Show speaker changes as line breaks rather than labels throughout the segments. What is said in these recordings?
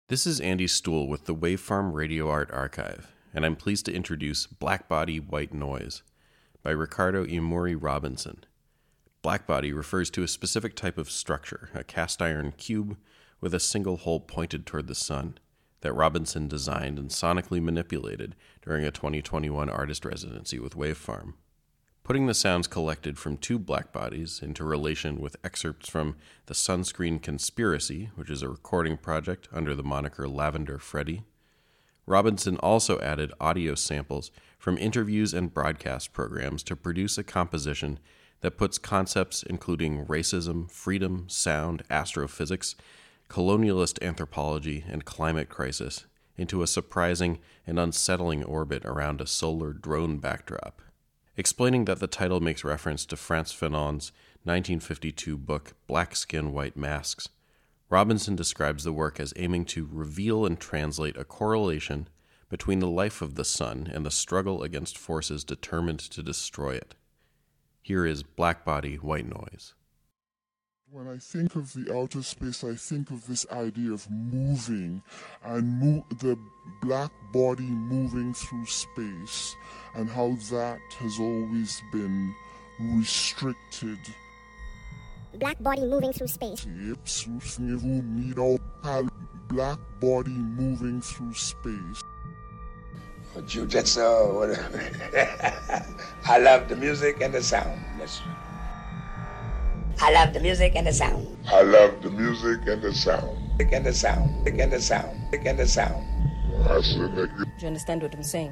This is Andy Stuhl with the Wavefarm Radio Art Archive, and I'm pleased to introduce Blackbody White Noise by Ricardo Imuri Robinson. Blackbody refers to a specific type of structure, a cast iron cube with a single hole pointed toward the sun, that Robinson designed and sonically manipulated during a 2021 artist residency with Wavefarm. Putting the sounds collected from two blackbodies into relation with excerpts from The Sunscreen Conspiracy, which is a recording project under the moniker Lavender Freddy, Robinson also added audio samples from interviews and broadcast programs to produce a composition that puts concepts including racism, freedom, sound, astrophysics, colonialist anthropology, and climate crisis into a surprising and unsettling orbit around a solar drone backdrop. Explaining that the title makes reference to Frantz Fanon's 1952 book Black Skin, White Masks, Robinson describes the work as aiming to reveal and translate a correlation between the life of the sun and the struggle against forces determined to destroy it. Here is Blackbody White Noise.
When I think of the outer space, I think of this idea of moving and the black body moving through space and how that has always been restricted.
Black body moving through space.
Black body moving through space.
Jiu-jitsu, whatever. I love the music and the sound. That's right. I love the music and the sound.
I love the music and the sound.
And the sound. And the sound. And the sound.
Do you understand what I'm saying?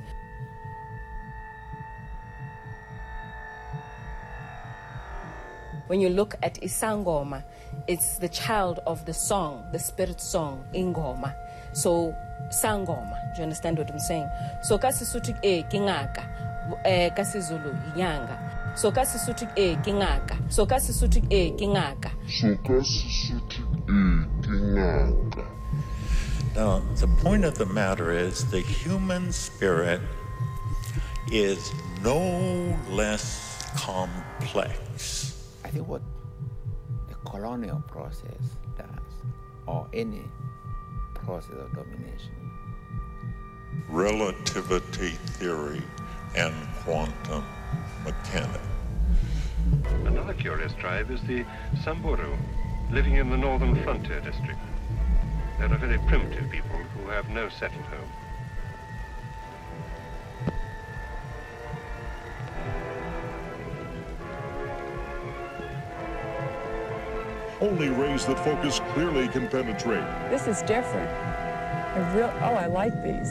When you look at Isangoma, it's the child of the song, the spirit song, Ingoma. So, Sangoma. Do you understand what I'm saying? So, Kasisutu Kingaka, Kasizulu Yanga. So Kasisutu Kingaka. So Kasisutu Kingaka.
So Kasisutu Kingaka.
Now, the point of the matter is the human spirit is no less complex.
I think what the colonial process does, or any process of domination,
relativity theory and quantum mechanics.
Another curious tribe is the Samburu, living in the northern frontier district. They're a very primitive people who have no settled home.
Only rays that focus clearly can penetrate.
This is different. I like these.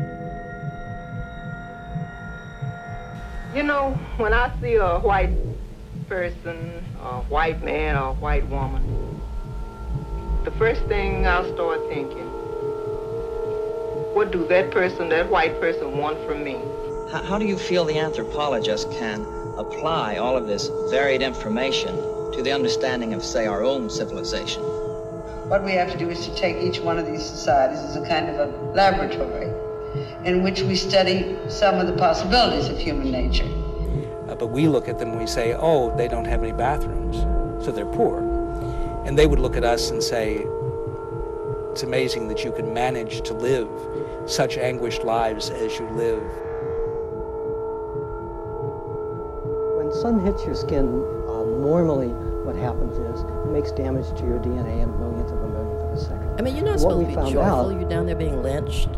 You know, when I see a white person, a white man or a white woman, the first thing I'll start thinking, what do that white person want from me?
How do you feel the anthropologist can apply all of this varied information to the understanding of, say, our own civilization?
What we have to do is to take each one of these societies as a kind of a laboratory in which we study some of the possibilities of human nature.
But we look at them and we say, oh, they don't have any bathrooms, so they're poor. And they would look at us and say, it's amazing that you can manage to live such anguished lives as you live.
When sun hits your skin, normally what happens is it makes damage to your DNA in millionth of a millionth of a second.
I mean, you're not supposed to be joyful. You're down there being lynched.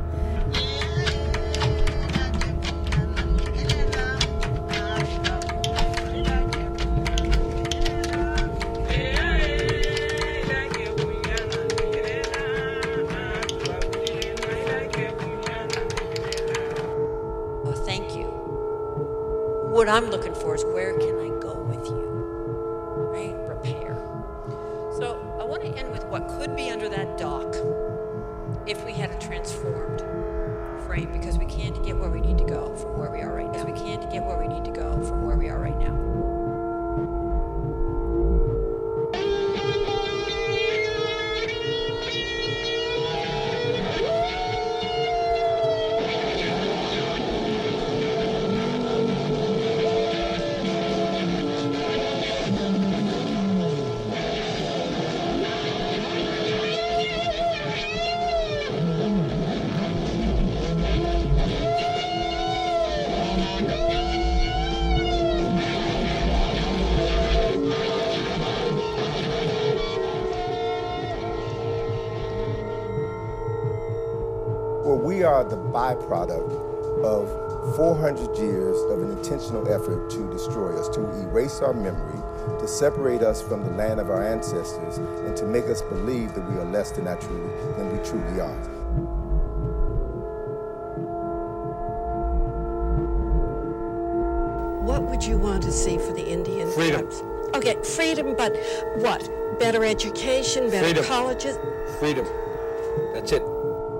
What I'm looking for is where can I go with you, right? Repair. So I want to end with what could be under that dock if we had a transformed frame, because we can't get where we need to go from where we are right now. We can't get where we need to go from where we are right now.
or we are the byproduct of 400 years of an intentional effort to destroy us, to erase our memory, to separate us from the land of our ancestors, and to make us believe that we are less than we truly are.
What would you want to see for the Indian tribes? Okay, freedom, but what? Better education, better colleges?
Freedom. That's it.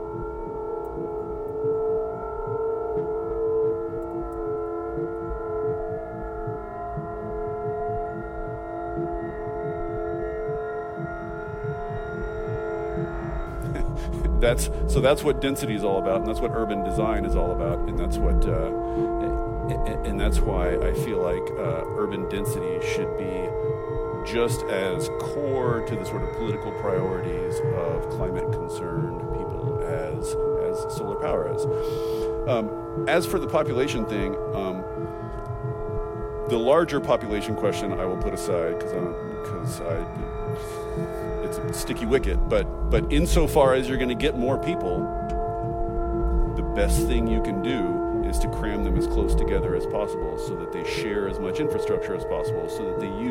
That's what density is all about, and that's what urban design is all about, and that's what and that's why I feel like urban density should be just as core to the sort of political priorities of climate-concerned people as solar power is. As for the population thing, the larger population question I will put aside because it's a sticky wicket. But insofar as you're going to get more people, the best thing you can do is to cram them as close together as possible so that they share as much infrastructure as possible, so that they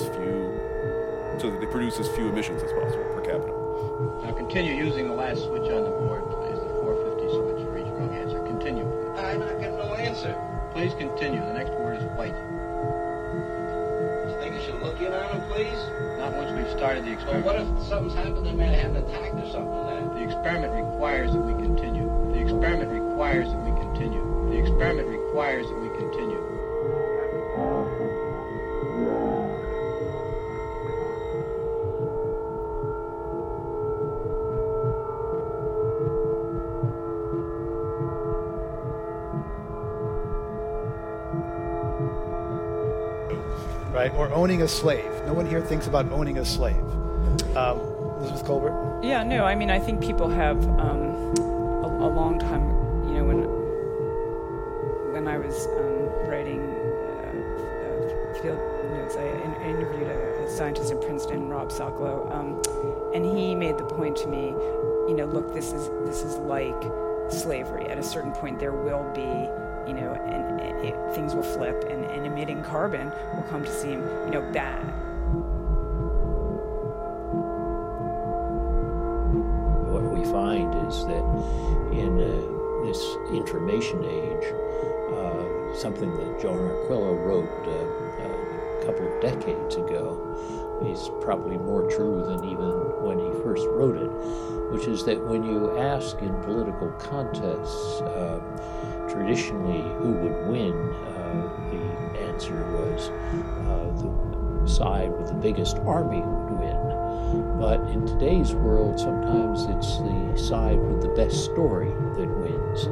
produce as few emissions as possible per capita.
Now continue using the last switch on the board, please, the 450 switch for each wrong answer. Continue.
I'm not getting no answer.
Please continue. The next word is white.
You think I should look in on him, please?
Not once we've started the experiment.
Well, what if something's happened, they may have an attack or something then?
The experiment requires that we continue. The experiment requires that we continue. The experiment requires that we continue.
Right, or owning a slave. No one here thinks about owning a slave. Elizabeth Colbert?
Yeah, no, I mean, I think people have a long time, you know, when I was writing field notes, I interviewed a scientist in Princeton, Rob Sokolow, and he made the point to me, you know, look, this is like slavery. At a certain point, there will be, you know, and things will flip, and emitting carbon will come to seem, you know, bad.
What we find is that in this information age, something that Joan Arquillo wrote a couple of decades ago is probably more true than even when he first wrote it, which is that when you ask in political contests, traditionally who would win, the answer was the side with the biggest army would win. But in today's world, sometimes it's the side with the best story that wins.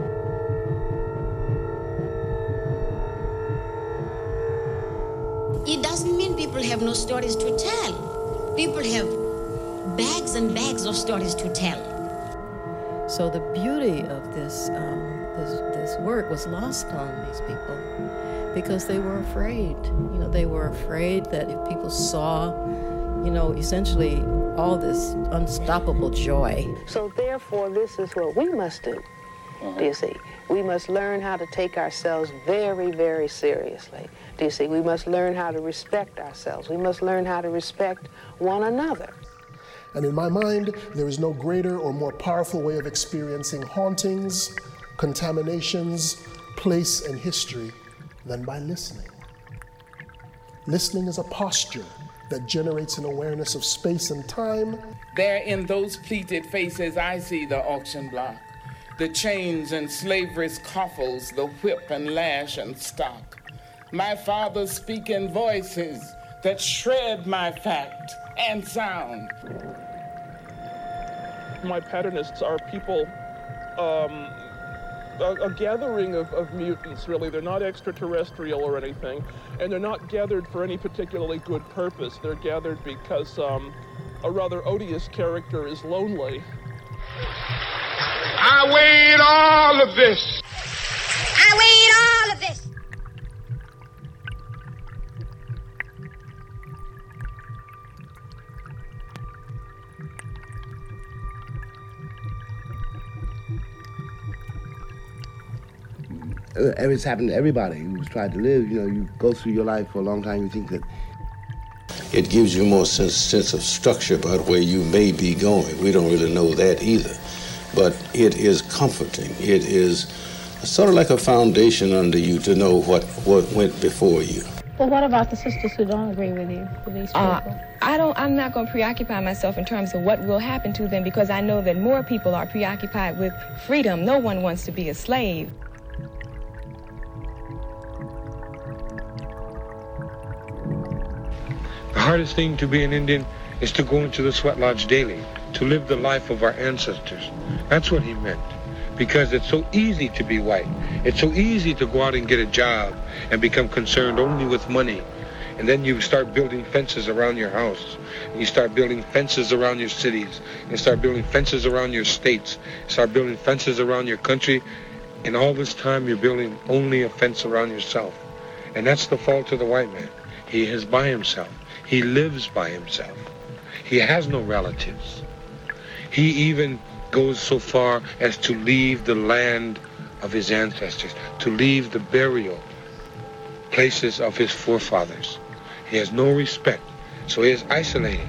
It doesn't mean people have no stories to tell. People have bags and bags of stories to tell.
So the beauty of this work was lost on these people because they were afraid. You know, they were afraid that if people saw, you know, essentially all this unstoppable joy.
So therefore, this is what we must do. Do you see? We must learn how to take ourselves very, very seriously. Do you see? We must learn how to respect ourselves. We must learn how to respect one another.
And in my mind, there is no greater or more powerful way of experiencing hauntings, contaminations, place, and history than by listening. Listening is a posture that generates an awareness of space and time.
There in those pleated faces, I see the auction block, the chains and slavery's coffles, the whip and lash and stock. My father's speaking voices that shred my fact and sound.
My paternists are people, a gathering of mutants, really. They're not extraterrestrial or anything, and they're not gathered for any particularly good purpose. They're gathered because a rather odious character is lonely.
I weighed all of this.
I weighed all of this.
It's happened to everybody who's tried to live. You know, you go through your life for a long time, you think that
it gives you more sense of structure about where you may be going. We don't really know that either. But it is comforting. It is sort of like a foundation under you to know what went before you.
Well, what about the sisters who don't agree with you, with these people?
I'm not going to preoccupy myself in terms of what will happen to them, because I know that more people are preoccupied with freedom. No one wants to be a slave.
The hardest thing to be an Indian is to go into the sweat lodge daily, to live the life of our ancestors. That's what he meant. Because it's so easy to be white. It's so easy to go out and get a job and become concerned only with money. And then you start building fences around your house. And you start building fences around your cities. You start building fences around your states. You start building fences around your country. And all this time you're building only a fence around yourself. And that's the fault of the white man. He is by himself. He lives by himself. He has no relatives. He even goes so far as to leave the land of his ancestors, to leave the burial places of his forefathers. He has no respect, so he is isolated.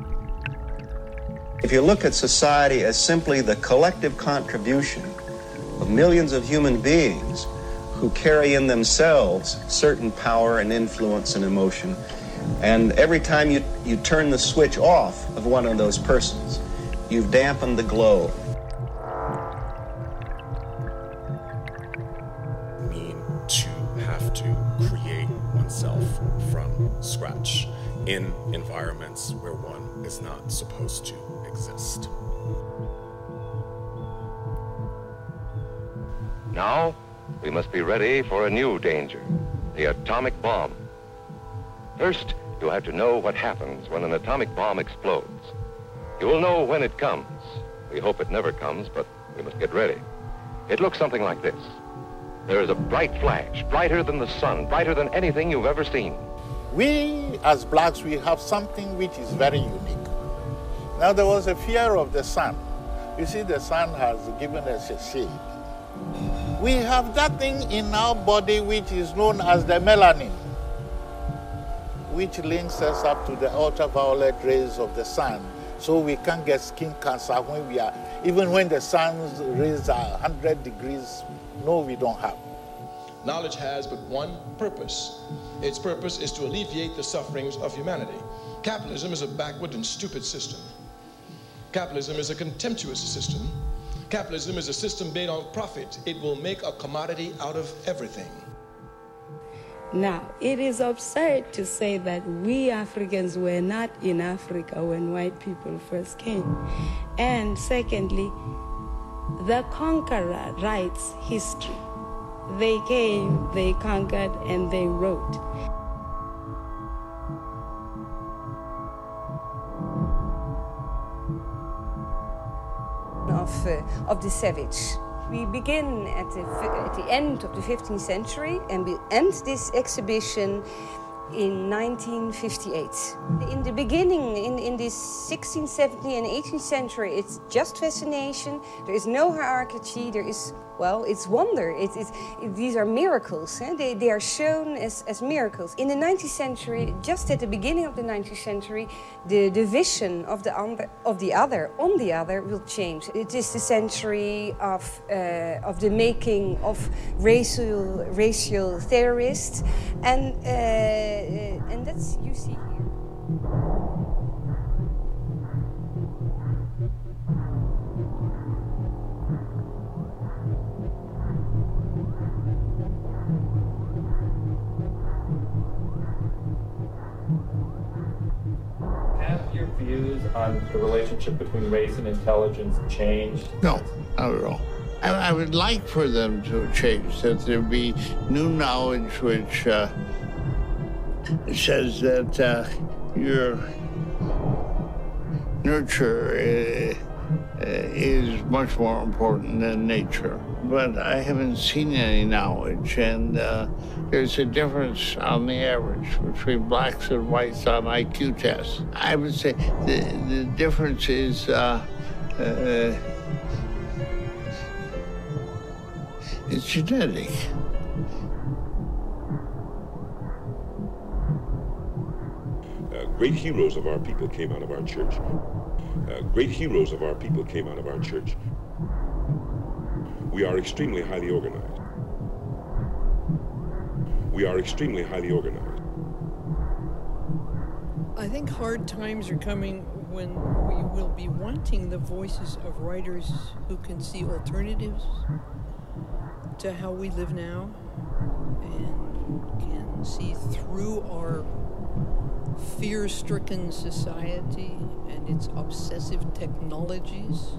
If you look at society as simply the collective contribution of millions of human beings who carry in themselves certain power and influence and emotion, and every time you turn the switch off of one of those persons, you've dampened the glow.
To have to create oneself from scratch in environments where one is not supposed to exist.
Now, we must be ready for a new danger, the atomic bomb. First, you have to know what happens when an atomic bomb explodes. You will know when it comes. We hope it never comes, but we must get ready. It looks something like this. There is a bright flash, brighter than the sun, brighter than anything you've ever seen.
We, as blacks, we have something which is very unique. Now, there was a fear of the sun. You see, the sun has given us a shade. We have that thing in our body which is known as the melanin, which links us up to the ultraviolet rays of the sun, so we can't get skin cancer when we are, even when the sun's rays are 100 degrees. No, we don't have.
Knowledge has but one purpose. Its purpose is to alleviate the sufferings of humanity. Capitalism is a backward and stupid system. Capitalism is a contemptuous system. Capitalism is a system based on profit. It will make a commodity out of everything.
Now, it is absurd to say that we Africans were not in Africa when white people first came. And secondly, the conqueror writes history. They came, they conquered, and they wrote.
Of the savage. We begin at the end of the 15th century, and we end this exhibition in 1958. In the beginning, in this 16th, 17th, and 18th century, it's just fascination. There is no hierarchy. There is, well, it's wonder. These are miracles. They are shown as miracles. In the 19th century, just at the beginning of the 19th century, the vision of the other will change. It is the century of the making of racial theorists, and that's you see here.
Have your views on the relationship between race and intelligence changed?
No, not at all. I would like for them to change, that there be new knowledge which says that your nurture is much more important than nature. But I haven't seen any knowledge, and there's a difference on the average between blacks and whites on IQ tests. I would say the difference is it's genetic.
Great heroes of our people came out of our church. Great heroes of our people came out of our church. We are extremely highly organized. We are extremely highly organized.
I think hard times are coming when we will be wanting the voices of writers who can see alternatives to how we live now and can see through our fear-stricken society and its obsessive technologies.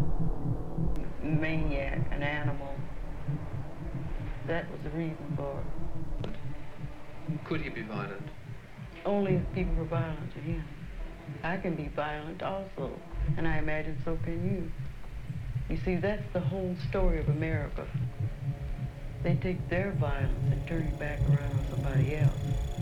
Maniac, an animal. That was the reason for it.
Could he be violent?
Only if people were violent to him. I can be violent also, and I imagine so can you. You see, that's the whole story of America. They take their violence and turn it back around on somebody else.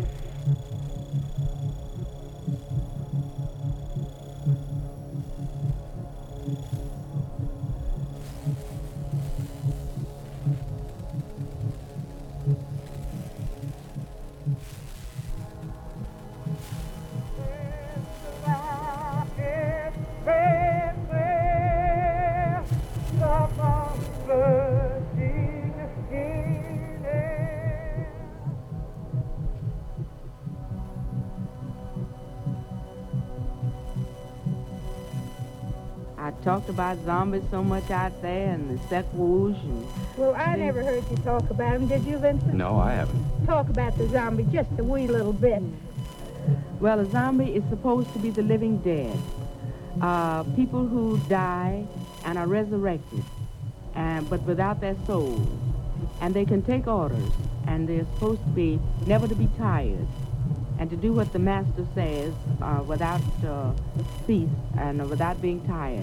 Talked about zombies so much out there and the sequels and...
Well, I never heard you talk about them. Did you, Vincent?
No, I haven't.
Talk about the zombie just a wee little bit.
Well, a zombie is supposed to be the living dead. People who die and are resurrected, but without their souls. And they can take orders, and they're supposed to be never to be tired, and to do what the master says without cease and without being tired.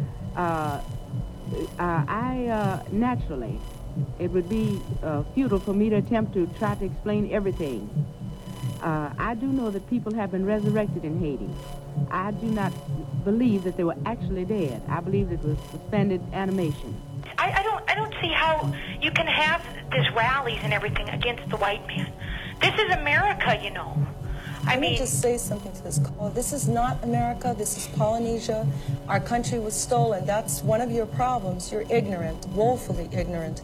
Naturally, it would be futile for me to attempt to try to explain everything. I do know that people have been resurrected in Haiti. I do not believe that they were actually dead. I believe it was suspended animation.
I don't see how you can have this rallies and everything against the white man. This is America, you know.
Let me just say something to this call. This is not America. This is Polynesia. Our country was stolen. That's one of your problems. You're ignorant, woefully ignorant.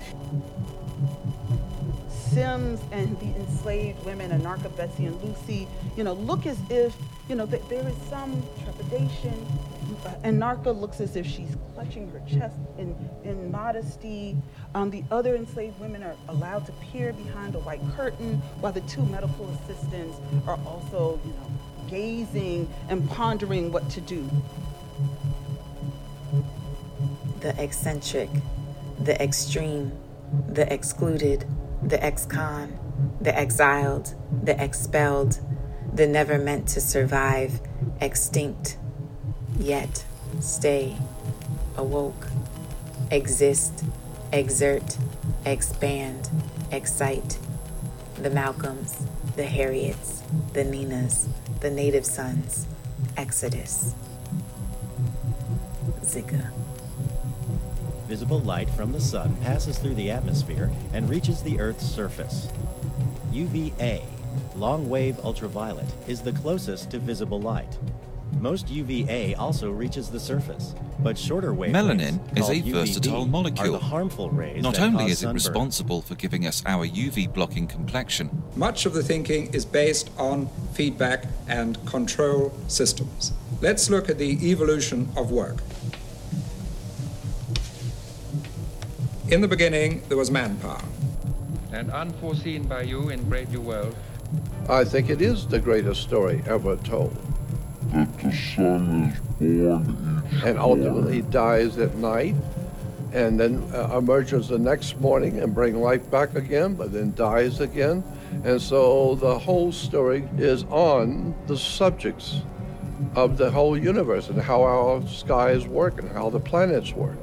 Sims and the enslaved women, Anarcha, Betsy, and Lucy, look as if, there is some trepidation. Anarcha looks as if she's clutching her chest in modesty. The other enslaved women are allowed to peer behind a white curtain, while the two medical assistants are also, gazing and pondering what to do.
The eccentric, the extreme, the excluded, the ex-con, the exiled, the expelled, the never meant to survive, extinct, yet stay, awoke, exist, exert, expand, excite, the Malcolms, the Harriets, the Ninas, the Native Sons, Exodus. Zika.
Visible light from the sun passes through the atmosphere and reaches the Earth's surface. UVA, long-wave ultraviolet, is the closest to visible light. Most UVA also reaches the surface, but shorter wavelengths,
melanin is a
called
versatile
UVB,
molecule.
are the harmful rays
Not
that
only
cause
is it
sunburn.
responsible for giving us our UV-blocking complexion,
Much of the thinking is based on feedback and control systems. Let's look at the evolution of work. In the beginning, there was manpower.
And unforeseen by you in Brave New World.
I think it is the greatest story ever told.
That the sun is born each
And ultimately dies at night, and then emerges the next morning and bring life back again, but then dies again. And so the whole story is on the subjects of the whole universe and how our skies work and how the planets work.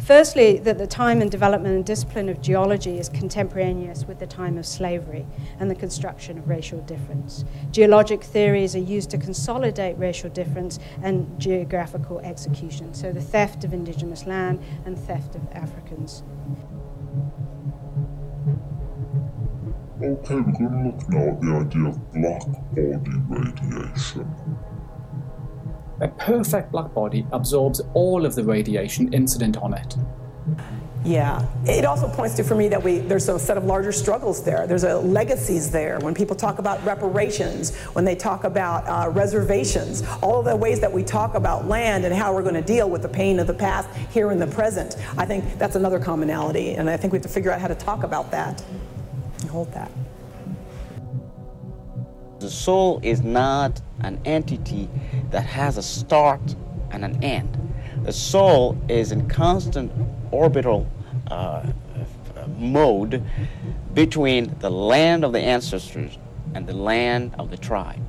Firstly, that the time and development and discipline of geology is contemporaneous with the time of slavery and the construction of racial difference. Geologic theories are used to consolidate racial difference and geographical execution, so the theft of indigenous land and theft of Africans.
Okay, we're going to look now at the idea of black body radiation.
A perfect black body absorbs all of the radiation incident on it.
Yeah, it also points to, for me, that there's a set of larger struggles there. There's legacies there. When people talk about reparations, when they talk about reservations, all of the ways that we talk about land and how we're going to deal with the pain of the past here in the present, I think that's another commonality, and I think we have to figure out how to talk about that and hold that.
The soul is not an entity that has a start and an end. The soul is in constant orbital mode between the land of the ancestors and the land of the tribe.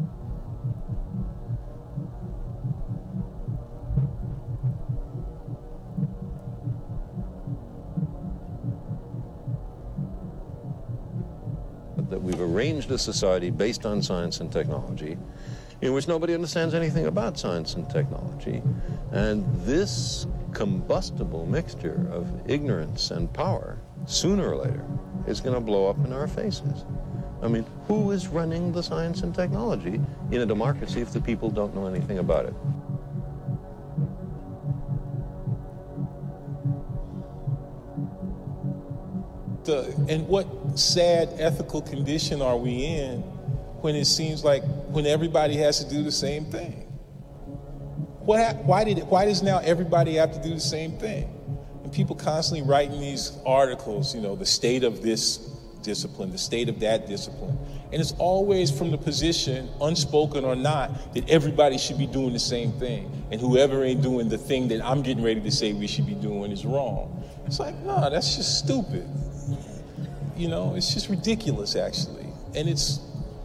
That we've arranged a society based on science and technology in which nobody understands anything about science and technology. And this combustible mixture of ignorance and power, sooner or later, is going to blow up in our faces. I mean, who is running the science and technology in a democracy if the people don't know anything about it?
And what sad ethical condition are we in when it seems like when everybody has to do the same thing? Why does now everybody have to do the same thing? And people constantly writing these articles, you know, the state of this discipline, the state of that discipline. And it's always from the position, unspoken or not, that everybody should be doing the same thing. And whoever ain't doing the thing that I'm getting ready to say we should be doing is wrong. It's like, no, that's just stupid. You know, it's just ridiculous, actually. And it's,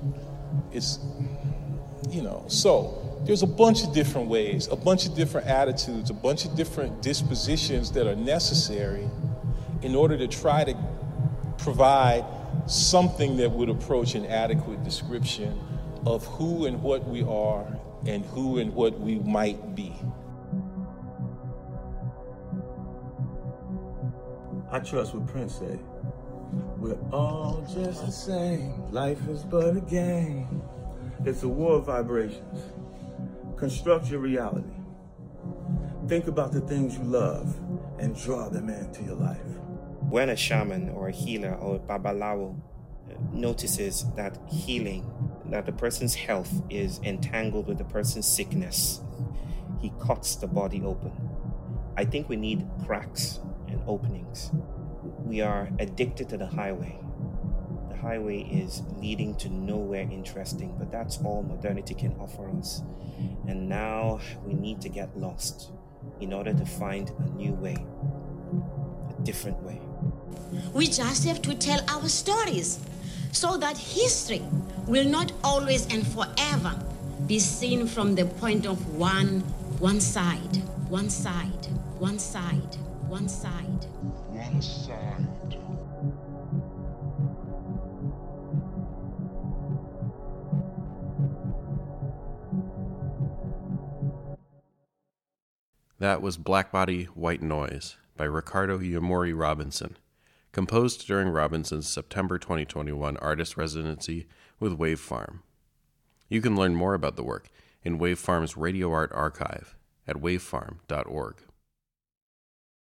you know, so there's a bunch of different ways, a bunch of different attitudes, a bunch of different dispositions that are necessary in order to try to provide something that would approach an adequate description of who and what we are and who and what we might be.
I trust what Prince said. We're all just the same. Life is but a game. It's a war of vibrations. Construct your reality. Think about the things you love and draw them into your life.
When a shaman or a healer or a babalawo notices that healing, that the person's health is entangled with the person's sickness, he cuts the body open. I think we need cracks and openings. We are addicted to the highway. The highway is leading to nowhere interesting, but that's all modernity can offer us. And now we need to get lost in order to find a new way, a different way.
We just have to tell our stories so that history will not always and forever be seen from the point of one side.
That was Black Body, White Noise by Ricardo Yamori Robinson, composed during Robinson's September 2021 artist residency with Wave Farm. You can learn more about the work in Wave Farm's Radio Art Archive at wavefarm.org.